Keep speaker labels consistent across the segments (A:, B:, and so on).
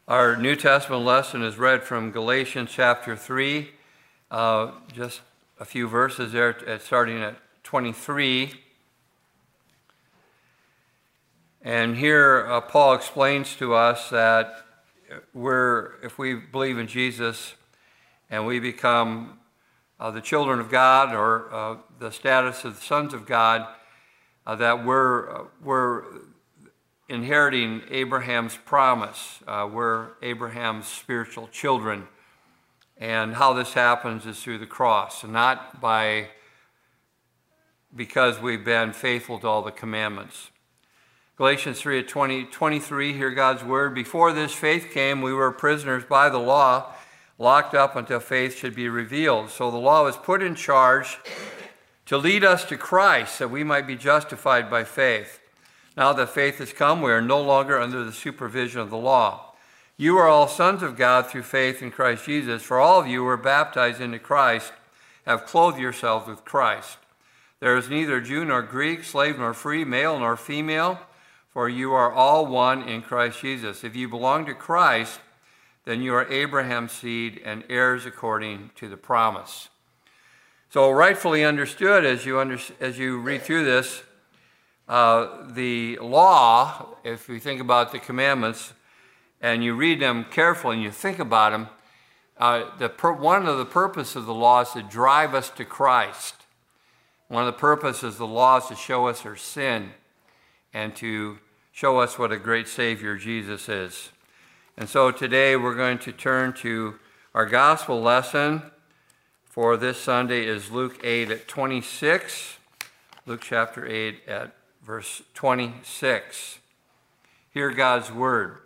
A: Our New Testament lesson is read from Galatians chapter 3, just a few verses there, starting at 23. And here Paul explains to us that if we believe in Jesus and we become the children of God or the status of the sons of God, that we're inheriting Abraham's promise. We're Abraham's spiritual children. And how this happens is through the cross, and not because we've been faithful to all the commandments. Galatians 3 at 23, hear God's word. Before this faith came, we were prisoners by the law, locked up until faith should be revealed. So the law was put in charge to lead us to Christ, that we might be justified by faith. Now that faith has come, we are no longer under the supervision of the law. You are all sons of God through faith in Christ Jesus. For all of you who are baptized into Christ have clothed yourselves with Christ. There is neither Jew nor Greek, slave nor free, male nor female, for you are all one in Christ Jesus. If you belong to Christ, then you are Abraham's seed and heirs according to the promise. So rightfully understood, as you read through this, the law, if we think about the commandments, and you read them carefully and you think about them, one of the purposes of the law is to drive us to Christ. One of the purposes of the law is to show us our sin and to show us what a great Savior Jesus is. And so today we're going to turn to our gospel lesson for this Sunday is Luke 8 at 26. Luke chapter 8 at verse 26. Hear God's word.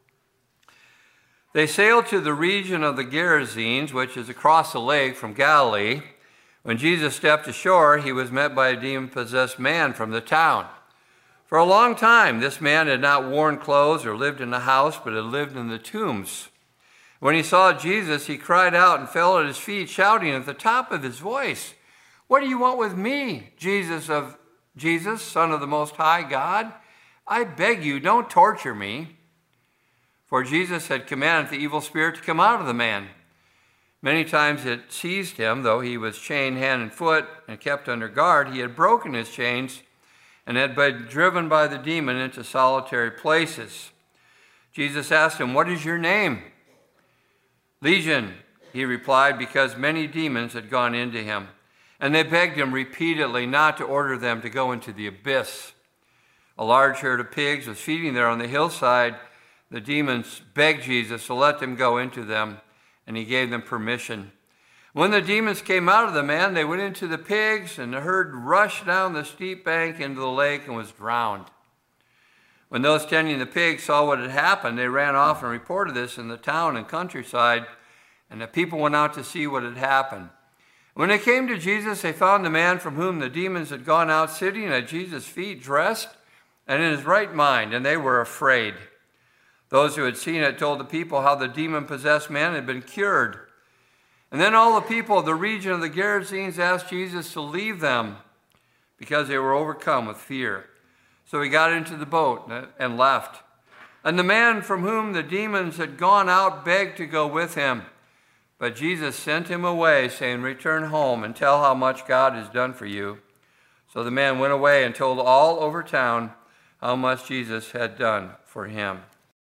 A: They sailed to the region of the Gerasenes, which is across the lake from Galilee. When Jesus stepped ashore, he was met by a demon-possessed man from the town. For a long time, this man had not worn clothes or lived in a house, but had lived in the tombs. When he saw Jesus, he cried out and fell at his feet, shouting at the top of his voice, "What do you want with me, Jesus, Son of the Most High God? I beg you, don't torture me." For Jesus had commanded the evil spirit to come out of the man. Many times it seized him, though he was chained hand and foot and kept under guard. He had broken his chains and had been driven by the demon into solitary places. Jesus asked him, "What is your name?" "Legion," he replied, because many demons had gone into him. And they begged him repeatedly not to order them to go into the abyss. A large herd of pigs was feeding there on the hillside. The demons begged Jesus to let them go into them, and he gave them permission. When the demons came out of the man, they went into the pigs, and the herd rushed down the steep bank into the lake and was drowned. When those tending the pigs saw what had happened, they ran off and reported this in the town and countryside, and the people went out to see what had happened. When they came to Jesus, they found the man from whom the demons had gone out sitting at Jesus' feet, dressed and in his right mind, and they were afraid. Those who had seen it told the people how the demon-possessed man had been cured. And then all the people of the region of the Gerasenes asked Jesus to leave them because they were overcome with fear. So he got into the boat and left. And the man from whom the demons had gone out begged to go with him. But Jesus sent him away, saying, "Return home and tell how much God has done for you." So the man went away and told all over town how much Jesus had done for him.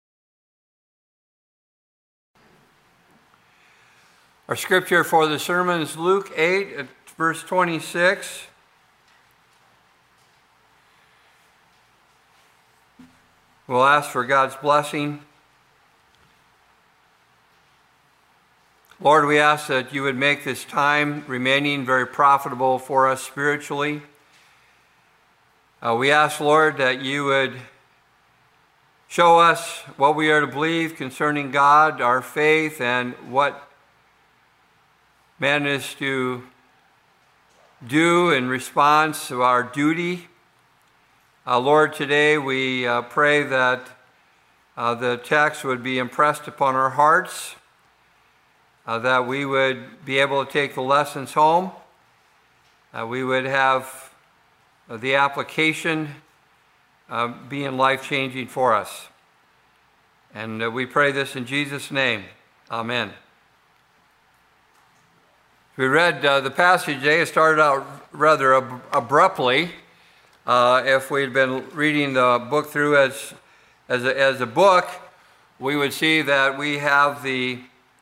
A: Our scripture for the sermon is Luke 8, at verse 26. We'll ask for God's blessing. Lord, we ask that you would make this time remaining very profitable for us spiritually. We ask, Lord, that you would show us what we are to believe concerning God, our faith, and what man is to do in response to our duty. Lord, today we pray that the text would be impressed upon our hearts, that we would be able to take the lessons home, we would have the application being life-changing for us. And we pray this in Jesus' name. Amen. We read the passage today. It started out rather abruptly. If we'd been reading the book through as a book, we would see that we have the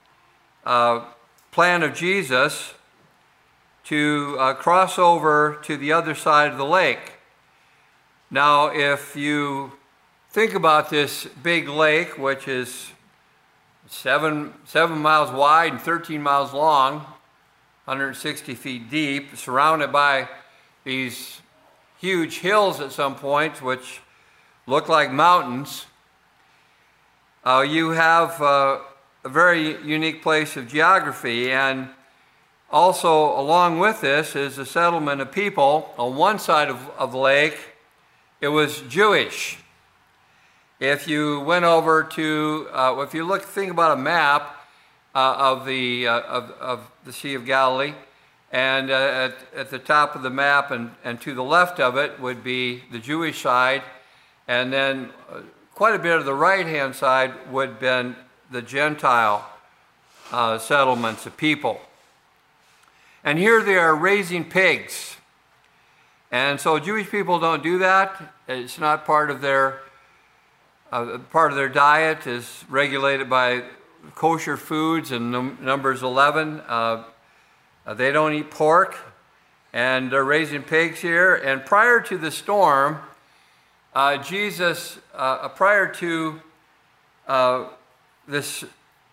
A: plan of Jesus to cross over to the other side of the lake. Now, if you think about this big lake, which is 7 miles wide and 13 miles long, 160 feet deep, surrounded by these huge hills at some points, which look like mountains, you have a very unique place of geography. And also along with this is the settlement of people. On one side of the lake, it was Jewish. If you went over to, if you think about a map of the Sea of Galilee, and at the top of the map and to the left of it would be the Jewish side, and then quite a bit of the right-hand side would have been the Gentile settlements of people. And here they are raising pigs. And so Jewish people don't do that. It's not part of their diet. Is regulated by kosher foods in Numbers 11. They don't eat pork, and they're raising pigs here. And prior to the storm, Jesus, prior to this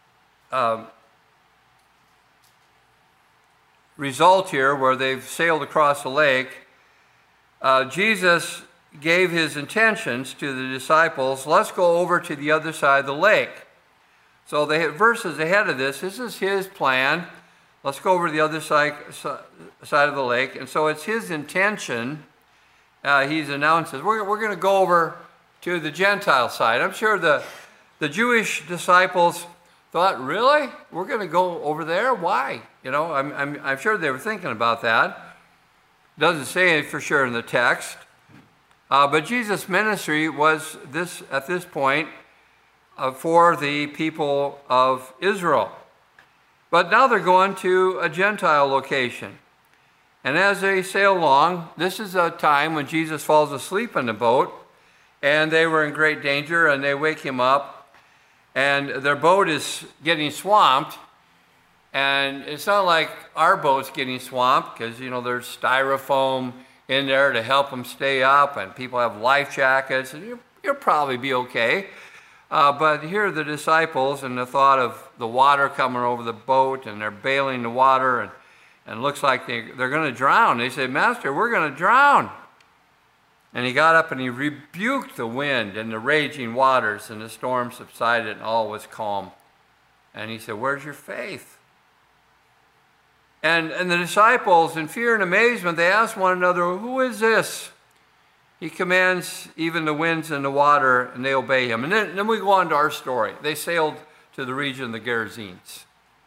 A: result here, where they've sailed across the lake, Jesus gave his intentions to the disciples. Let's go over to the other side of the lake. So the verses ahead of this is his plan. Let's go over to the other side of the lake. And so it's his intention. He's announced this. We're going to go over to the Gentile side. I'm sure the Jewish disciples thought, really? We're going to go over there? Why? You know, I'm sure they were thinking about that. Doesn't say it for sure in the text. But Jesus' ministry was at this point for the people of Israel. But now they're going to a Gentile location. And as they sail along, this is a time when Jesus falls asleep in the boat, and they were in great danger, and they wake him up, and their boat is getting swamped. And it's not like our boat's getting swamped, because, you know, there's styrofoam in there to help them stay up, and people have life jackets, and you'll probably be okay. But here are the disciples, and the thought of the water coming over the boat, and they're bailing the water, and it looks like they're going to drown. They said, Master, we're going to drown. And he got up and he rebuked the wind and the raging waters, and the storm subsided and all was calm. And he said, where's your faith? And the disciples, in fear and amazement, they asked one another, who is this? He commands even the winds and the water, and they obey him. And then we go on to our story. They sailed to the region of the Gerasenes.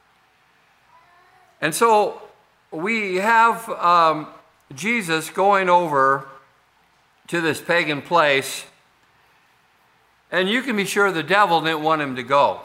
A: And so we have Jesus going over to this pagan place, and you can be sure the devil didn't want him to go.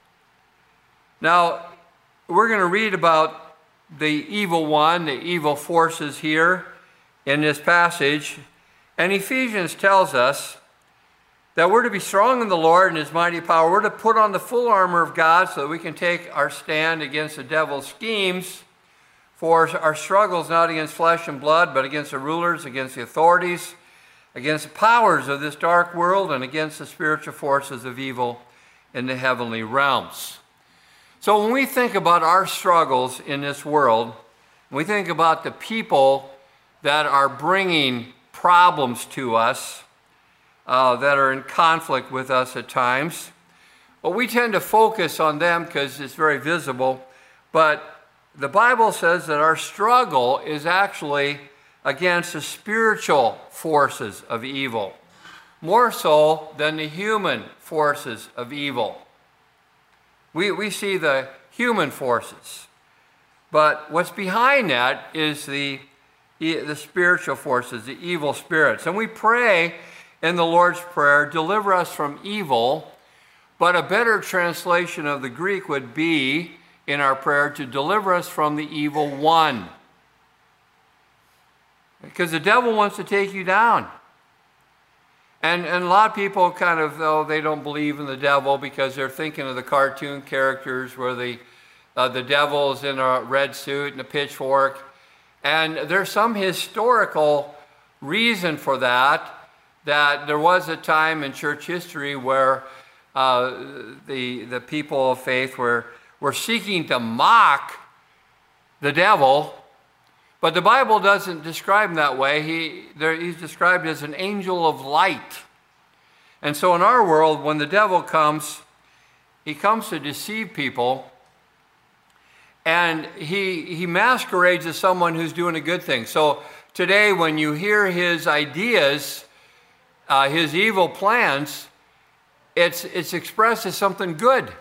A: Now, we're going to read about the evil one, the evil forces here in this passage. And Ephesians tells us that we're to be strong in the Lord and his mighty power. We're to put on the full armor of God so that we can take our stand against the devil's schemes. For our struggle is not against flesh and blood, but against the rulers, against the authorities, against the powers of this dark world, and against the spiritual forces of evil in the heavenly realms. So when we think about our struggles in this world, we think about the people that are bringing problems to us, that are in conflict with us at times. But we tend to focus on them because it's very visible. But the Bible says that our struggle is actually against the spiritual forces of evil, more so than the human forces of evil. We see the human forces, but what's behind that is the spiritual forces, the evil spirits. And we pray in the Lord's Prayer, deliver us from evil, But a better translation of the Greek would be, in our prayer, to deliver us from the evil one. Because the devil wants to take you down. And a lot of people kind of, they don't believe in the devil because they're thinking of the cartoon characters where the devil is in a red suit and a pitchfork. And there's some historical reason for that there was a time in church history where the people of faith were seeking to mock the devil, but the Bible doesn't describe him that way. He's described as an angel of light. And so in our world, when the devil comes, he comes to deceive people, and he masquerades as someone who's doing a good thing. So today, when you hear his ideas, his evil plans, it's expressed as something good.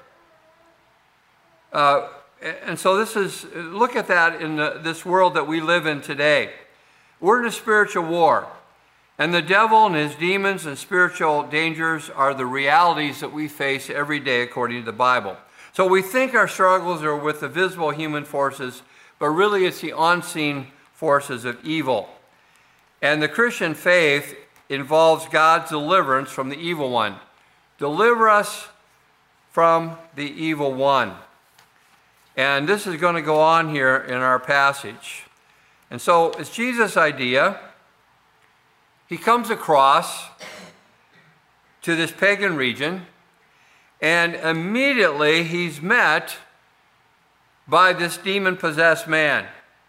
A: And so look at that in this world that we live in today. We're in a spiritual war. And the devil and his demons and spiritual dangers are the realities that we face every day according to the Bible. So we think our struggles are with the visible human forces, but really it's the unseen forces of evil. And the Christian faith involves God's deliverance from the evil one. Deliver us from the evil one. And this is going to go on here in our passage. And so it's Jesus' idea. He comes across to this pagan region, and immediately he's met by this demon-possessed man.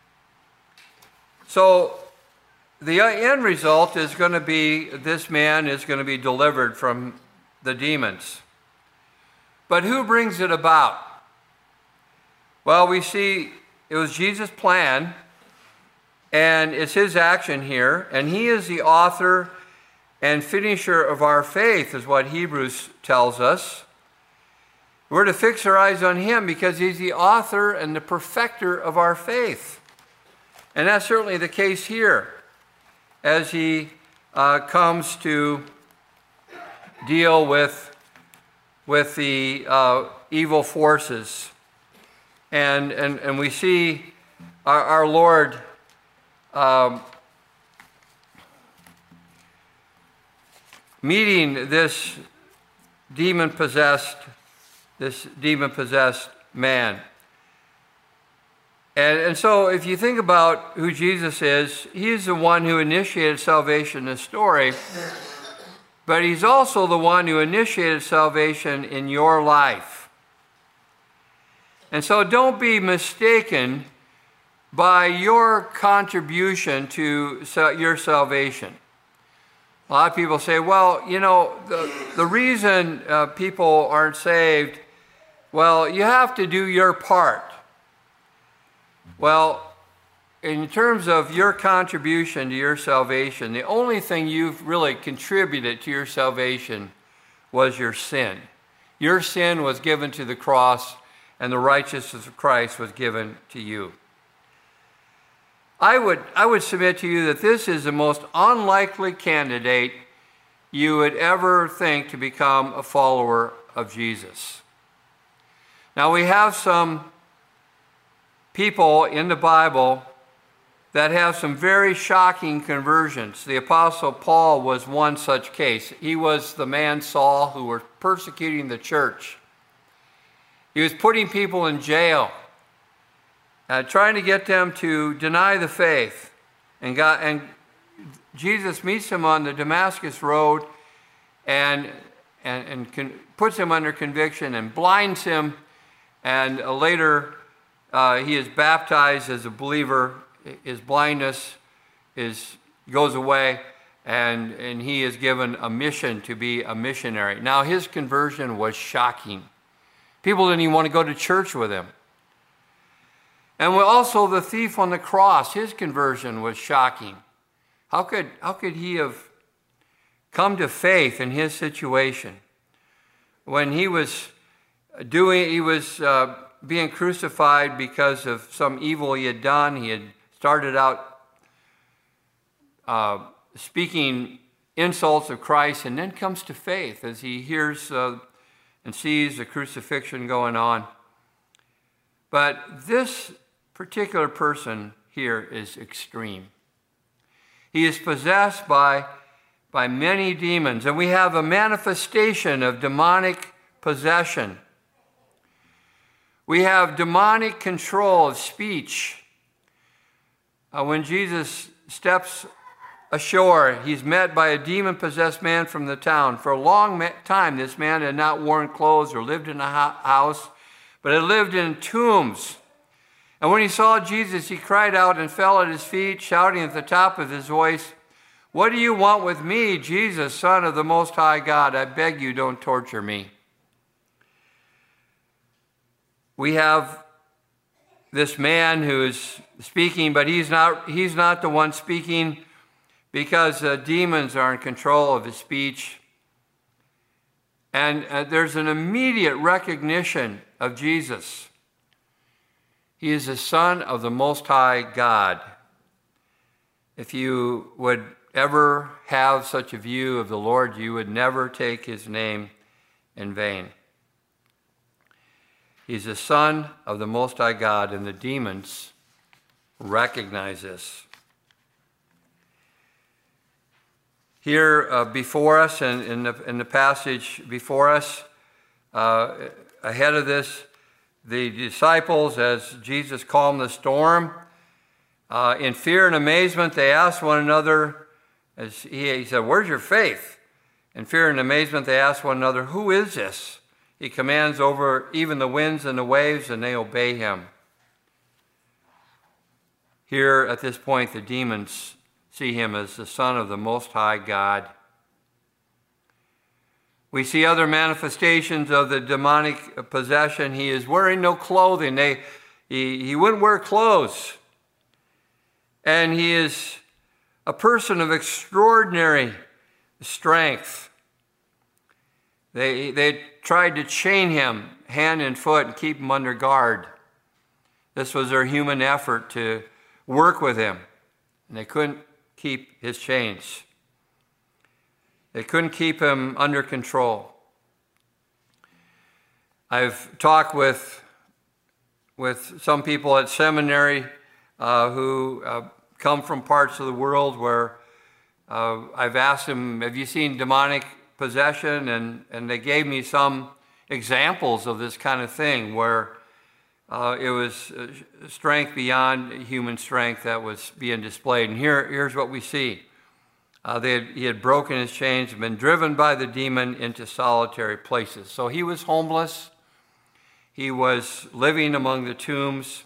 A: So the end result is going to be this man is going to be delivered from the demons. But who brings it about? Well, we see it was Jesus' plan, and it's his action here, and he is the author and finisher of our faith, is what Hebrews tells us. We're to fix our eyes on him because he's the author and the perfecter of our faith. And that's certainly the case here as he comes to deal with the evil forces. And we see our Lord meeting this demon-possessed man. And so if you think about who Jesus is, he's the one who initiated salvation in this story, but he's also the one who initiated salvation in your life. And so don't be mistaken by your contribution to your salvation. A lot of people say, well, you know, the reason people aren't saved, well, you have to do your part. Well, in terms of your contribution to your salvation, the only thing you've really contributed to your salvation was your sin. Your sin was given to the cross, and the righteousness of Christ was given to you. I would submit to you that this is the most unlikely candidate you would ever think to become a follower of Jesus. Now, we have some people in the Bible that have some very shocking conversions. The Apostle Paul was one such case. He was the man Saul who was persecuting the church. He was putting people in jail, trying to get them to deny the faith. And Jesus meets him on the Damascus Road and puts him under conviction and blinds him. And later he is baptized as a believer. His blindness goes away, and he is given a mission to be a missionary. Now, his conversion was shocking. People didn't even want to go to church with him. And also the thief on the cross, his conversion was shocking. How could he have come to faith in his situation when he was being crucified because of some evil he had done? He had started out speaking insults of Christ, and then comes to faith as he hears and sees the crucifixion going on. But this particular person here is extreme. He is possessed by many demons, and we have a manifestation of demonic possession. We have demonic control of speech. When Jesus steps ashore, he's met by a demon-possessed man from the town. For a long time, this man had not worn clothes or lived in a house, but had lived in tombs. And when he saw Jesus, he cried out and fell at his feet, shouting at the top of his voice, "What do you want with me, Jesus, Son of the Most High God? I beg you, don't torture me." We have this man who is speaking, but he's not the one speaking, because demons are in control of his speech. And there's an immediate recognition of Jesus. He is the Son of the Most High God. If you would ever have such a view of the Lord, you would never take his name in vain. He's the Son of the Most High God, and the demons recognize this. Here before us, and in the passage before us, ahead of this, the disciples, as Jesus calmed the storm, in fear and amazement, they asked one another, as he said, "Where's your faith?" In fear and amazement, they asked one another, "Who is this? He commands over even the winds and the waves, and they obey him." Here at this point, the demons see him as the Son of the Most High God. We see other manifestations of the demonic possession. He is wearing no clothing. He wouldn't wear clothes. And he is a person of extraordinary strength. They tried to chain him hand and foot and keep him under guard. This was their human effort to work with him, and they couldn't keep his chains. They couldn't keep him under control. I've talked with some people at seminary who come from parts of the world where I've asked them, "Have you seen demonic possession?" And they gave me some examples of this kind of thing where it was strength beyond human strength that was being displayed. And here's what we see. He had broken his chains and been driven by the demon into solitary places. So he was homeless. He was living among the tombs.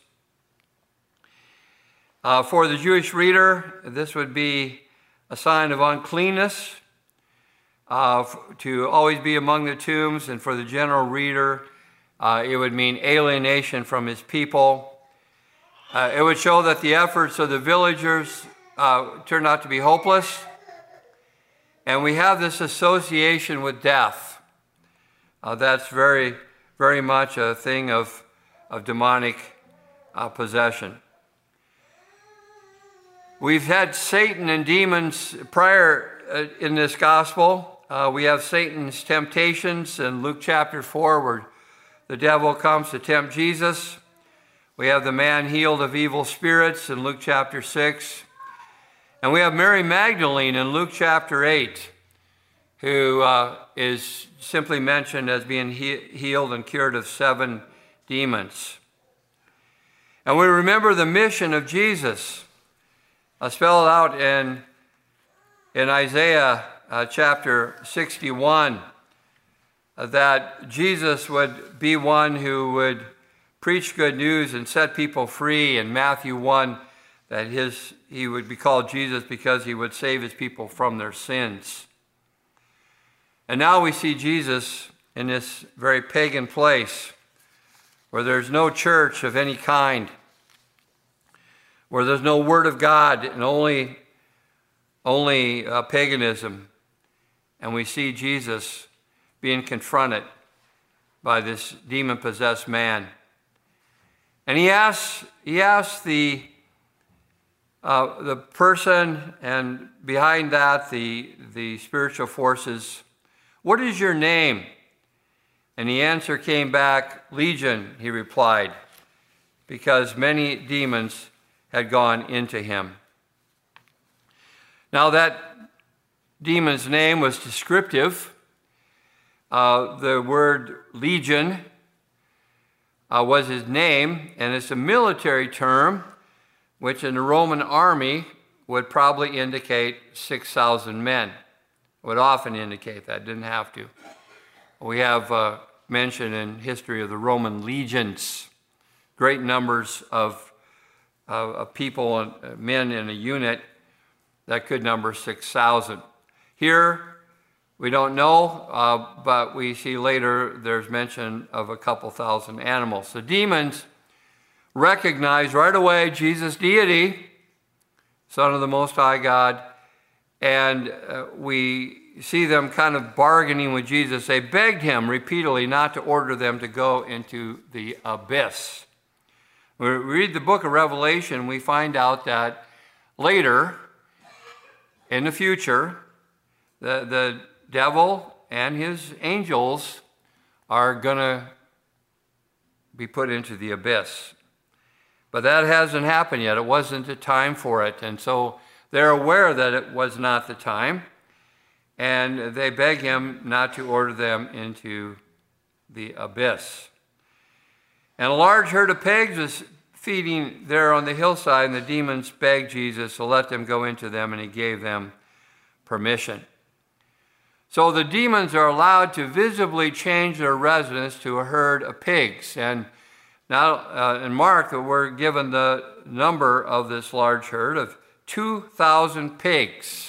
A: For the Jewish reader, this would be a sign of uncleanness, to always be among the tombs. And for the general reader, it would mean alienation from his people. It would show that the efforts of the villagers turned out to be hopeless. And we have this association with death. That's very, very much a thing of demonic possession. We've had Satan and demons prior in this gospel. We have Satan's temptations in Luke chapter 4, where the devil comes to tempt Jesus. We have the man healed of evil spirits in Luke chapter 6. And we have Mary Magdalene in Luke chapter 8, who is simply mentioned as being healed and cured of 7 demons. And we remember the mission of Jesus, spelled out in Isaiah chapter 61, that Jesus would be one who would preach good news and set people free. In Matthew 1, that he would be called Jesus because he would save his people from their sins. And now we see Jesus in this very pagan place where there's no church of any kind, where there's no word of God and only paganism. And we see Jesus being confronted by this demon-possessed man. And he asks the person, and behind that, the spiritual forces, "What is your name?" And the answer came back, "Legion," he replied, because many demons had gone into him. Now that demon's name was descriptive. The word legion was his name, and it's a military term which in the Roman army would probably indicate 6,000 men. It would often indicate that, didn't have to. We have mention in history of the Roman legions, great numbers of people and men in a unit that could number 6,000. Here, we don't know, but we see later there's mention of a couple thousand animals. The demons recognize right away Jesus' deity, Son of the Most High God, and we see them kind of bargaining with Jesus. They begged him repeatedly not to order them to go into the abyss. When we read the book of Revelation, we find out that later, in the future, the devil and his angels are going to be put into the abyss. But that hasn't happened yet. It wasn't the time for it. And so they're aware that it was not the time. And they beg him not to order them into the abyss. And a large herd of pigs was feeding there on the hillside, and the demons begged Jesus to let them go into them, and he gave them permission. So the demons are allowed to visibly change their residence to a herd of pigs. And now in Mark, we're given the number of this large herd of 2,000 pigs.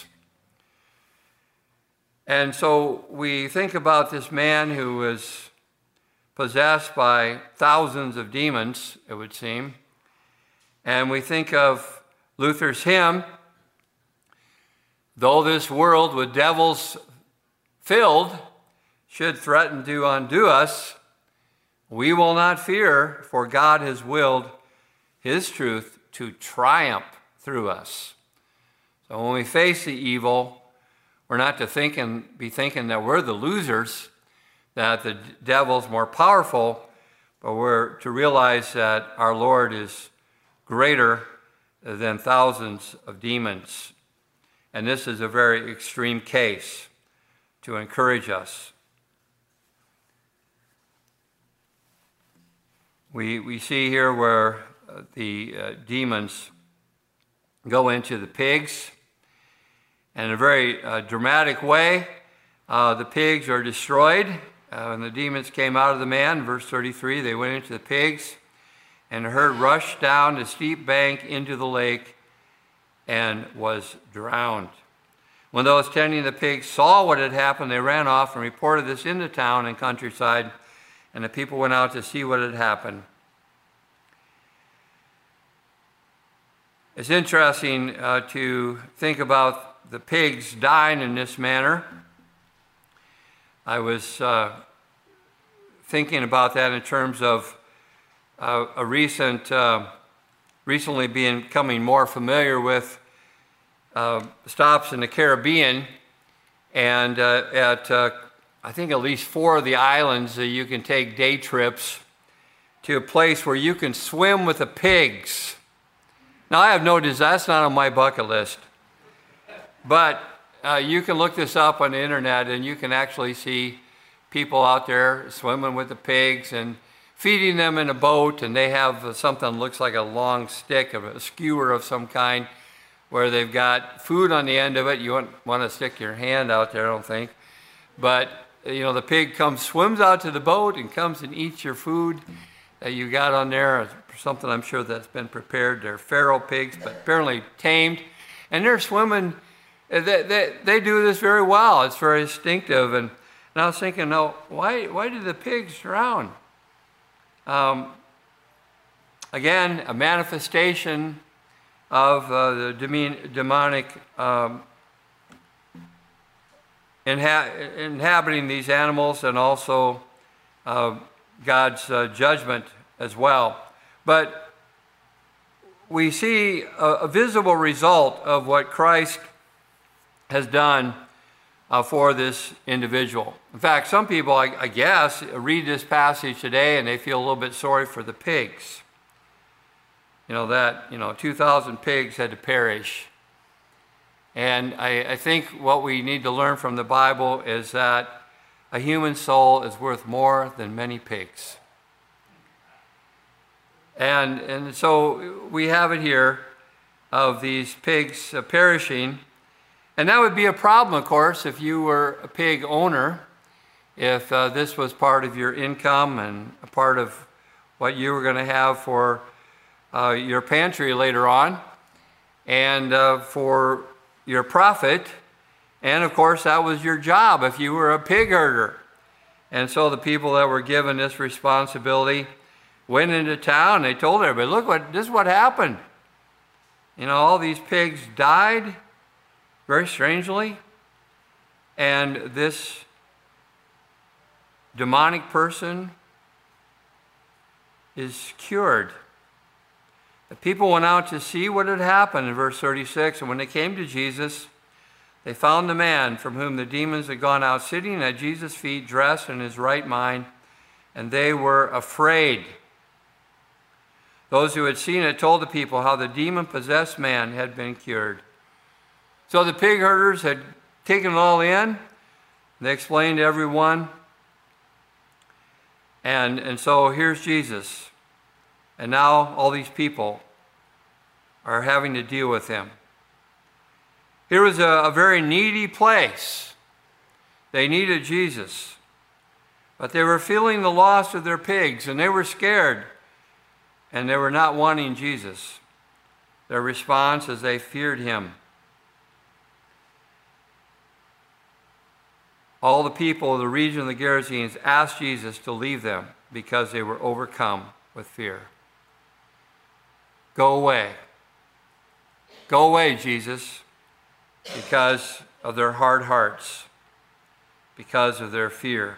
A: And so we think about this man who was possessed by thousands of demons, it would seem. And we think of Luther's hymn, "Though this world with devils filled should threaten to undo us, we will not fear, for God has willed his truth to triumph through us." So when we face the evil, we're not to be thinking that we're the losers, that the devil's more powerful, but we're to realize that our Lord is greater than thousands of demons. And this is a very extreme case to encourage us. We see here where the demons go into the pigs. And in a very dramatic way, the pigs are destroyed. When the demons came out of the man, verse 33, they went into the pigs, and the herd rushed down the steep bank into the lake and was drowned. When those tending the pigs saw what had happened, they ran off and reported this in the town and countryside, and the people went out to see what had happened. It's interesting to think about the pigs dying in this manner. I was thinking about that in terms of recently becoming more familiar with stops in the Caribbean, and at I think at least 4 of the islands you can take day trips to a place where you can swim with the pigs. Now I have no desire, that's not on my bucket list. But you can look this up on the internet, and you can actually see people out there swimming with the pigs and feeding them in a boat, and they have something that looks like a long stick, a skewer of some kind, where they've got food on the end of it. You wouldn't want to stick your hand out there, I don't think. But, the pig swims out to the boat and comes and eats your food that you got on there, something I'm sure that's been prepared. They're feral pigs, but apparently tamed. And they're swimming. They do this very well. It's very instinctive. And I was thinking, no, why do the pigs drown? Again, a manifestation of the demonic inhabiting these animals, and also God's judgment as well. But we see a visible result of what Christ has done for this individual. In fact, some people, I guess, read this passage today and they feel a little bit sorry for the pigs. 2,000 pigs had to perish. And I think what we need to learn from the Bible is that a human soul is worth more than many pigs. And so we have it here of these pigs perishing. And that would be a problem, of course, if you were a pig owner, if this was part of your income and a part of what you were going to have for your pantry later on, and for your profit. And of course, that was your job if you were a pig herder. And so the people that were given this responsibility went into town. They told everybody, look, this is what happened. All these pigs died very strangely. And this demonic person is cured. The people went out to see what had happened in verse 36. And when they came to Jesus, they found the man from whom the demons had gone out sitting at Jesus' feet, dressed in his right mind, and they were afraid. Those who had seen it told the people how the demon-possessed man had been cured. So the pig herders had taken it all in. They explained to everyone. And so here's Jesus. And now all these people are having to deal with him. Here was a very needy place. They needed Jesus. But they were feeling the loss of their pigs, and they were scared. And they were not wanting Jesus. Their response is they feared him. All the people of the region of the Gerasenes asked Jesus to leave them because they were overcome with fear. Go away. Go away, Jesus, because of their hard hearts, because of their fear.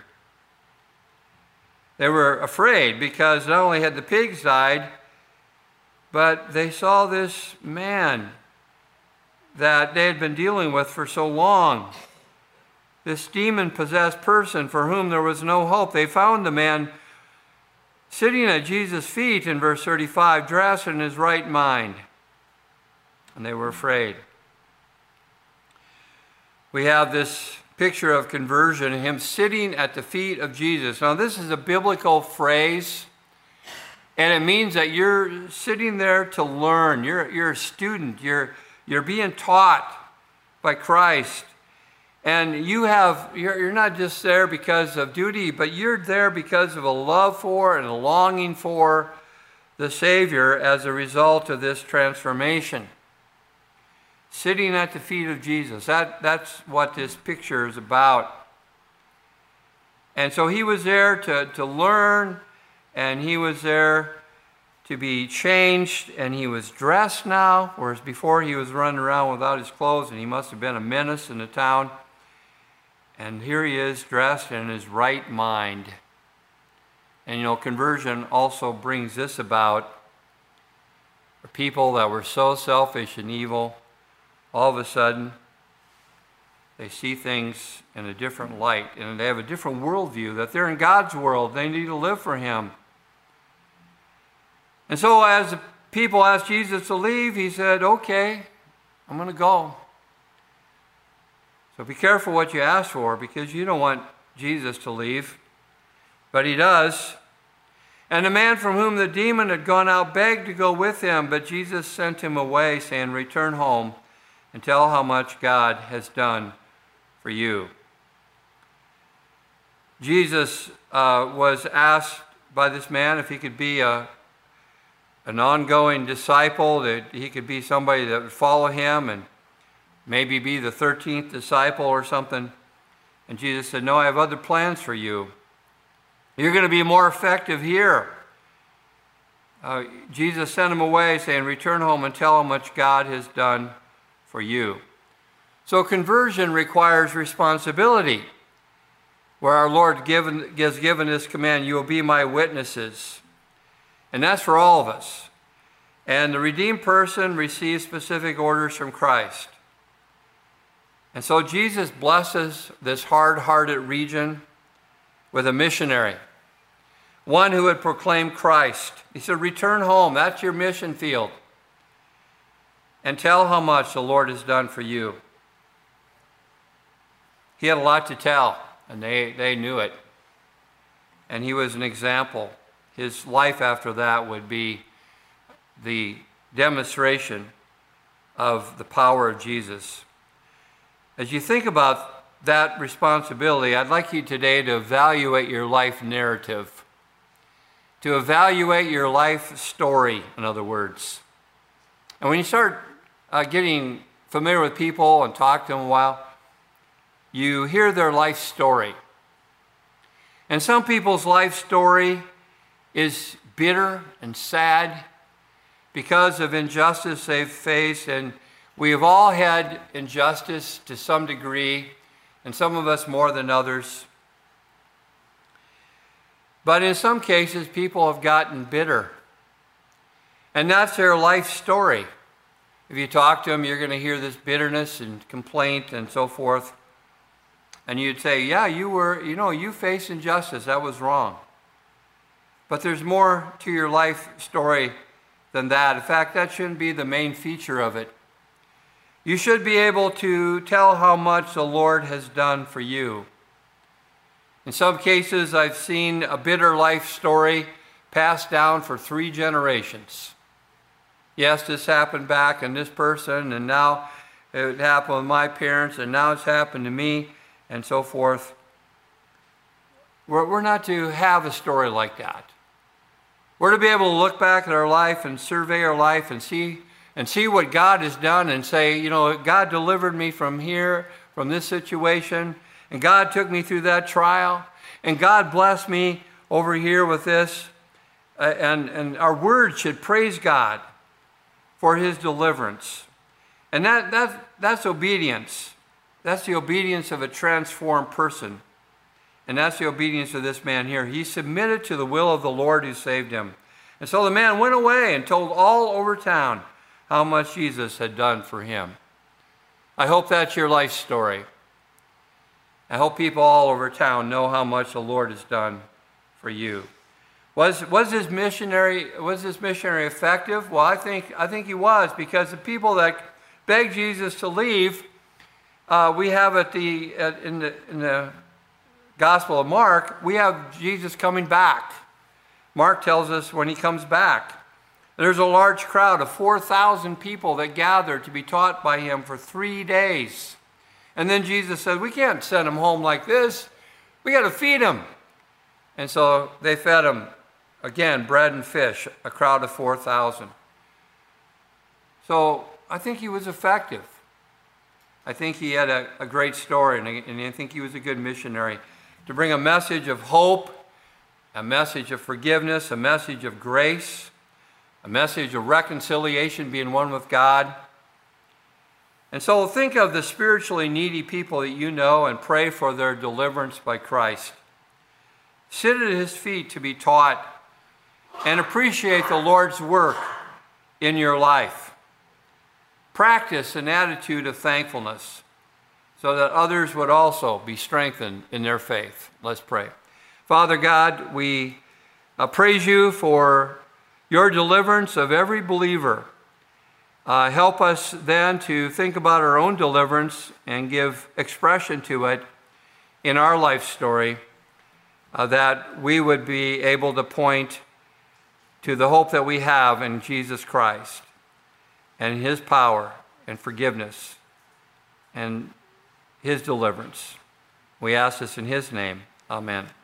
A: They were afraid because not only had the pigs died, but they saw this man that they had been dealing with for so long. This demon-possessed person for whom there was no hope. They found the man sitting at Jesus' feet in verse 35, dressed in his right mind. And they were afraid. We have this picture of conversion, him sitting at the feet of Jesus. Now, this is a biblical phrase, and it means that you're sitting there to learn. You're a student. You're being taught by Christ. And you're not just there because of duty, but you're there because of a love for and a longing for the Savior as a result of this transformation. Sitting at the feet of Jesus. That's what this picture is about. And so he was there to learn, and he was there to be changed, and he was dressed now, whereas before he was running around without his clothes, and he must have been a menace in the town. And here he is dressed in his right mind. And conversion also brings this about. For people that were so selfish and evil, all of a sudden, they see things in a different light, and they have a different worldview, that they're in God's world. They need to live for him. And so as the people asked Jesus to leave, he said, okay, I'm going to go. So be careful what you ask for, because you don't want Jesus to leave. But he does. And the man from whom the demon had gone out begged to go with him, but Jesus sent him away, saying, return home and tell how much God has done for you. Jesus was asked by this man if he could be an ongoing disciple, that he could be somebody that would follow him and maybe be the 13th disciple or something. And Jesus said, no, I have other plans for you. You're going to be more effective here. Jesus sent him away, saying, return home and tell how much God has done for you. So conversion requires responsibility, where our Lord has given this command, you will be my witnesses. And that's for all of us. And the redeemed person receives specific orders from Christ. And so Jesus blesses this hard-hearted region with a missionary, one who would proclaim Christ. He said, return home, that's your mission field, and tell how much the Lord has done for you. He had a lot to tell, and they knew it. And he was an example. His life after that would be the demonstration of the power of Jesus. As you think about that responsibility, I'd like you today to evaluate your life narrative, to evaluate your life story, in other words. And when you start getting familiar with people and talk to them a while, you hear their life story. And some people's life story is bitter and sad because of injustice they've faced, and we have all had injustice to some degree, and some of us more than others. But in some cases, people have gotten bitter, and that's their life story. If you talk to them, you're going to hear this bitterness and complaint and so forth. And you'd say, yeah, you faced injustice, that was wrong. But there's more to your life story than that. In fact, that shouldn't be the main feature of it. You should be able to tell how much the Lord has done for you. In some cases, I've seen a bitter life story passed down for 3 generations. Yes, this happened back in this person, and now it happened with my parents, and now it's happened to me, and so forth. We're not to have a story like that. We're to be able to look back at our life and survey our life and see what God has done and say, God delivered me from here, from this situation, and God took me through that trial, and God blessed me over here with this. And our words should praise God for his deliverance. And that's obedience. That's the obedience of a transformed person. And that's the obedience of this man here. He submitted to the will of the Lord who saved him. And so the man went away and told all over town how much Jesus had done for him. I hope that's your life story. I hope people all over town know how much the Lord has done for you. Was this missionary effective? Well, I think he was, because the people that begged Jesus to leave, we have in the Gospel of Mark, we have Jesus coming back. Mark tells us when he comes back. There's a large crowd of 4,000 people that gathered to be taught by him for 3 days. And then Jesus said, we can't send him home like this. We got to feed him. And so they fed him, again, bread and fish, a crowd of 4,000. So I think he was effective. I think he had a great story, and I think he was a good missionary to bring a message of hope, a message of forgiveness, a message of grace, a message of reconciliation, being one with God. And so think of the spiritually needy people that you know and pray for their deliverance by Christ. Sit at his feet to be taught and appreciate the Lord's work in your life. Practice an attitude of thankfulness so that others would also be strengthened in their faith. Let's pray. Father God, we praise you for your deliverance of every believer. Help us then to think about our own deliverance and give expression to it in our life story, that we would be able to point to the hope that we have in Jesus Christ and his power and forgiveness and his deliverance. We ask this in his name. Amen.